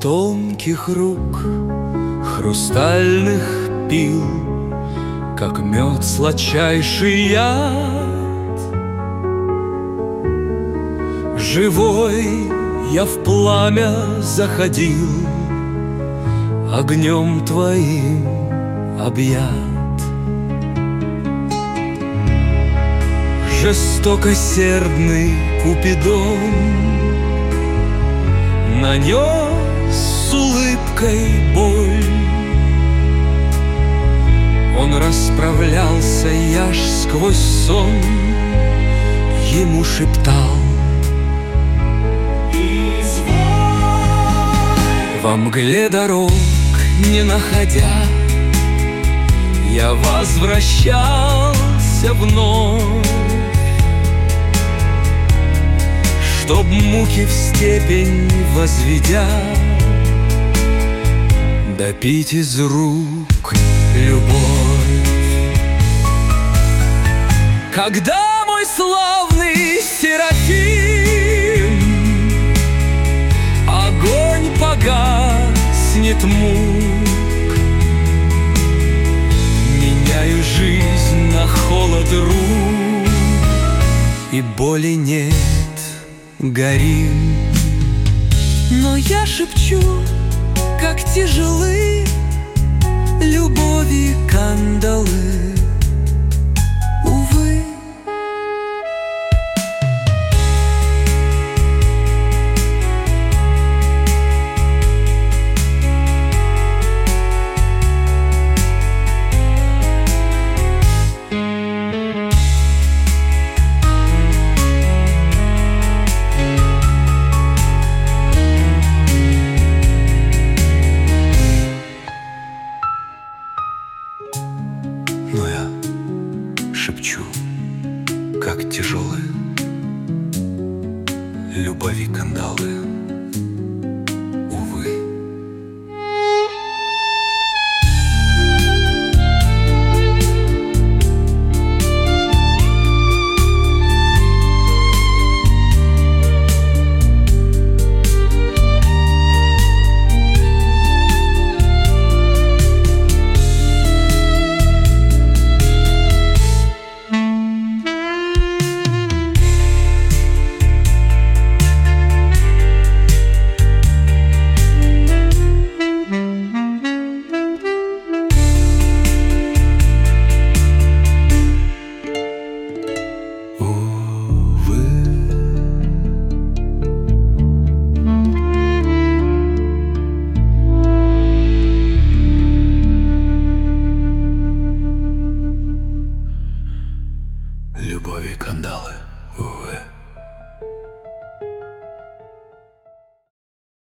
тонких рук, хрустальных пил, как мед сладчайший яд. Живой я в пламя заходил, огнем твоим объят. Жестокосердный Купидон нанес с улыбкой боль. Он расправлялся, я ж сквозь сон ему шептал: во мгле дорог не находя, я возвращался вновь, чтоб муки в степень возведя, допить из рук любовь. Когда мой славный Серафим огонь погаснет мук, меняю жизнь на холод рук, и боли нет, горим. Но я шепчу, как тяжелы любови кандалы, увы. Но я шепчу, как тяжелы любови кандалы, увы. Любови кандалы, увы.